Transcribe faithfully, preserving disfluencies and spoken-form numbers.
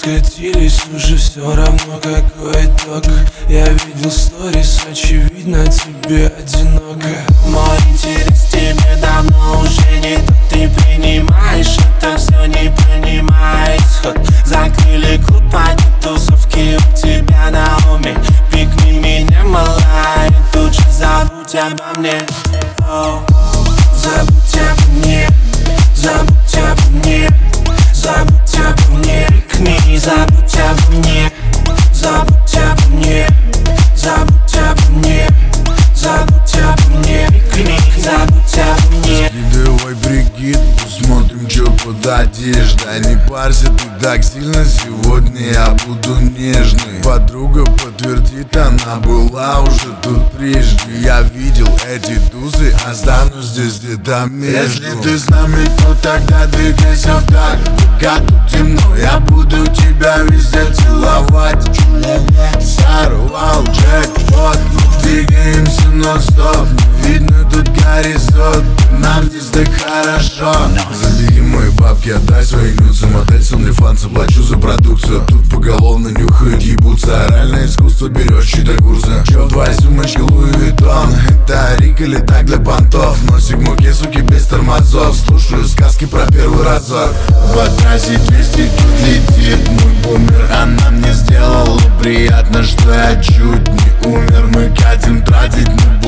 скатились, уже все равно какой итог. Я видел сторис, очевидно тебе одиноко. Мой интерес тебе давно уже не тот. Ты принимаешь это все, не принимай исход. Закрыли клуб, пойдут тусовки у тебя на уме. Пикни меня, малая, тут же забудь обо мне. Оу. Забудь обо мне, забудь обо мне, забудь обо мне. Пикни, забудь обо мне, забудь обо мне, забудь обо мне, забудь обо мне. Пикни, забудь обо мне. Давай прикид, посмотрим, чё под одеждой. Не парься, ты так сильно, сегодня я буду нежный. Подруга подтвердит, она была уже тут прежде. Я видел эти тузы, останусь здесь где-то между. Если ты с нами, то тогда двигайся вдаль. Пока тут темно, я буду тебя везде целовать. Сорвал джекпот, двигаемся нон-стоп. Не видно тут горизонт, нам здесь так хорошо. Забери мои бабки, отдай свои нюцы. Модель с OnlyFans, заплачу за продукцию. Тут поголовно нюхают, ебутся. Оральное искусство берешь, чьи-то курсы. Чё, твоя сумочка Луи Виттон? Это Рик или так для понтов? Носик муки, суки, без тормозов. Слушаю сказки про первый разок. По трассе двести тут летит мой бумер. Она мне сделала приятно, что я чуть не умер. Мы катим тратить, мы